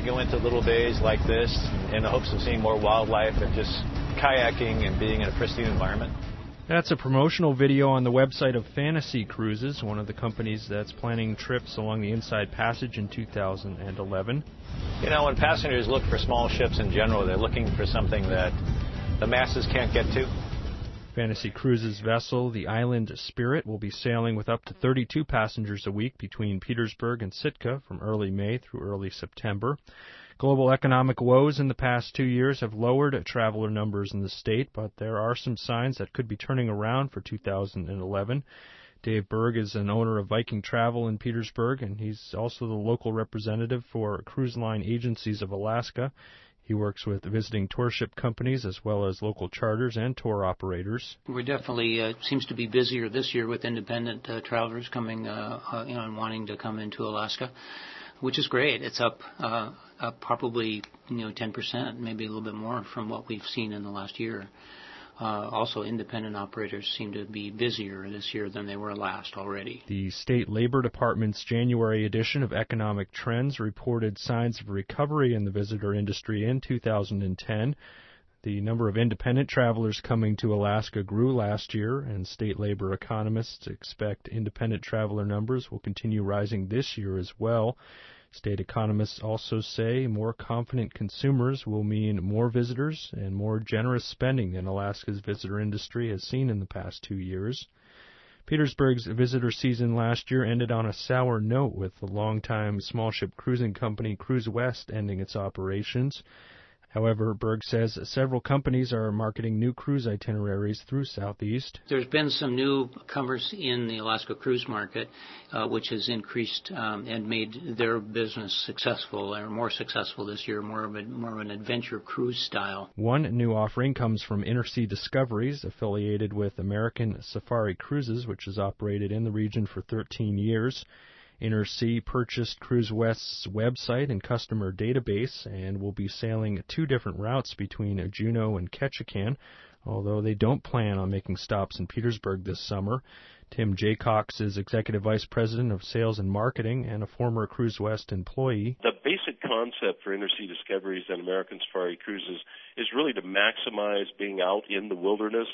go into little bays like this in the hopes of seeing more wildlife and just kayaking and being in a pristine environment. That's a promotional video on the website of Fantasy Cruises, one of the companies that's planning trips along the Inside Passage in 2011. You know, when passengers look for small ships in general, they're looking for something that the masses can't get to. Fantasy Cruises vessel, the Island Spirit, will be sailing with up to 32 passengers a week between Petersburg and Sitka from early May through early September. Global economic woes in the past 2 years have lowered traveler numbers in the state, but there are some signs that could be turning around for 2011. Dave Berg is an owner of Viking Travel in Petersburg, and he's also the local representative for Cruise Line Agencies of Alaska. He works with visiting tour ship companies as well as local charters and tour operators. We're definitely seems to be busier this year with independent travelers coming and wanting to come into Alaska, which is great. It's up probably 10%, maybe a little bit more from what we've seen in the last year. Also, independent operators seem to be busier this year than they were last already. The State Labor Department's January edition of Economic Trends reported signs of recovery in the visitor industry in 2010. The number of independent travelers coming to Alaska grew last year, and state labor economists expect independent traveler numbers will continue rising this year as well. State economists also say more confident consumers will mean more visitors and more generous spending than Alaska's visitor industry has seen in the past 2 years. Petersburg's visitor season last year ended on a sour note, with the longtime small ship cruising company Cruise West ending its operations. However, Berg says several companies are marketing new cruise itineraries through Southeast. There's been some newcomers in the Alaska cruise market, which has increased and made their business successful, or more successful this year, more of an adventure cruise style. One new offering comes from Intersea Discoveries, affiliated with American Safari Cruises, which has operated in the region for 13 years. Intersea purchased Cruise West's website and customer database and will be sailing 2 different routes between Juneau and Ketchikan, although they don't plan on making stops in Petersburg this summer. Tim Jaycox is Executive Vice President of Sales and Marketing and a former Cruise West employee. The basic concept for Intersea Discoveries and American Safari Cruises is really to maximize being out in the wilderness.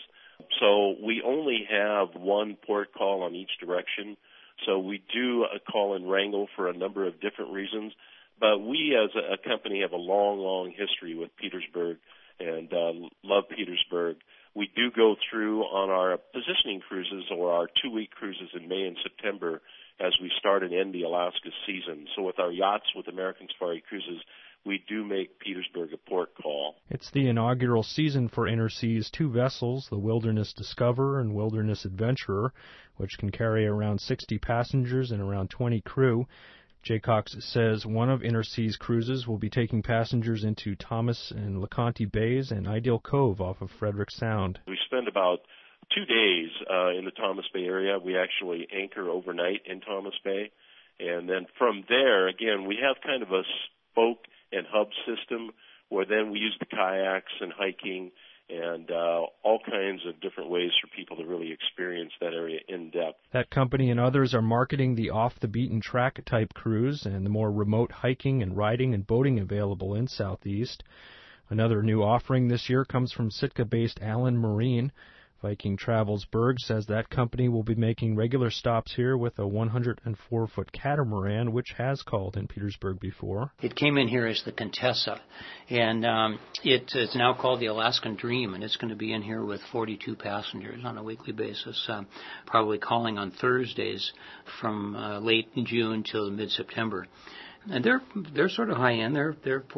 So we only have one port call on each direction. So we do a call in Wrangell for a number of different reasons, but we as a company have a long history with Petersburg and love Petersburg. We do go through on our positioning cruises or our 2-week cruises in May and September as we start and end the Alaska season. So with our yachts with American Safari Cruises, we do make Petersburg a port call. It's the inaugural season for Intersea's 2 vessels, the Wilderness Discoverer and Wilderness Adventurer, which can carry around 60 passengers and around 20 crew. Jaycox says one of Intersea's cruises will be taking passengers into Thomas and LeConte Bays and Ideal Cove off of Frederick Sound. We spend about 2 days in the Thomas Bay area. We actually anchor overnight in Thomas Bay. And then from there, again, we have kind of a spoke and hub system where then we use the kayaks and hiking and all kinds of different ways for people to really experience that area in depth. That company and others are marketing the off-the-beaten-track type cruise and the more remote hiking and riding and boating available in Southeast. Another new offering this year comes from Sitka-based Allen Marine. Viking Travels Berg says that company will be making regular stops here with a 104-foot catamaran, which has called in Petersburg before. It came in here as the Contessa, and it is now called the Alaskan Dream, and it's going to be in here with 42 passengers on a weekly basis, probably calling on Thursdays from late June till mid-September. And they're sort of high end. They're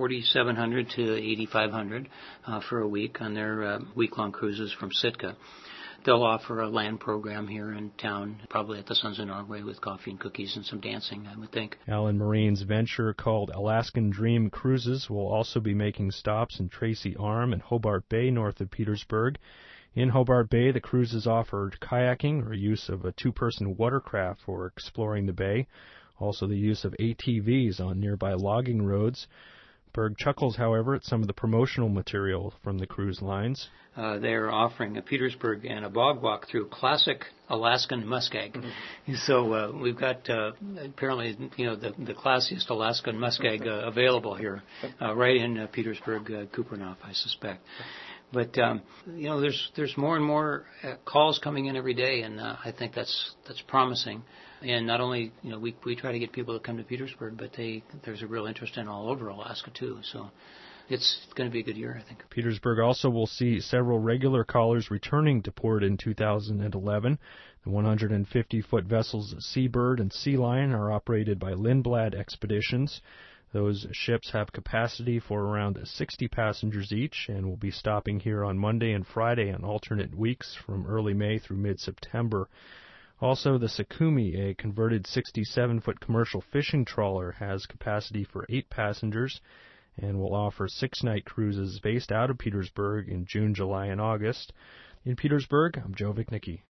$4,700 to $8,500 for a week on their week-long cruises from Sitka. They'll offer a land program here in town, probably at the Sons of Norway, with coffee and cookies and some dancing, I would think. Allen Marine's venture called Alaskan Dream Cruises will also be making stops in Tracy Arm and Hobart Bay north of Petersburg. In Hobart Bay, the cruises offered kayaking or use of a 2-person watercraft for exploring the bay. Also the use of ATVs on nearby logging roads. Berg chuckles, however, at some of the promotional material from the cruise lines. They're offering a Petersburg and a bog walk through classic Alaskan muskeg. Mm-hmm. So we've got apparently the classiest Alaskan muskeg available here, right in Petersburg, Kupreanof, I suspect. But there's more and more calls coming in every day, and I think that's promising. And not only we try to get people to come to Petersburg, but there's a real interest in all over Alaska too. So it's going to be a good year, I think. Petersburg also will see several regular callers returning to port in 2011. The 150-foot vessels Seabird and Sea Lion are operated by Lindblad Expeditions. Those ships have capacity for around 60 passengers each and will be stopping here on Monday and Friday on alternate weeks from early May through mid-September. Also, the Sakumi, a converted 67-foot commercial fishing trawler, has capacity for 8 passengers and will offer 6-night cruises based out of Petersburg in June, July, and August. In Petersburg, I'm Joe Vichnicki.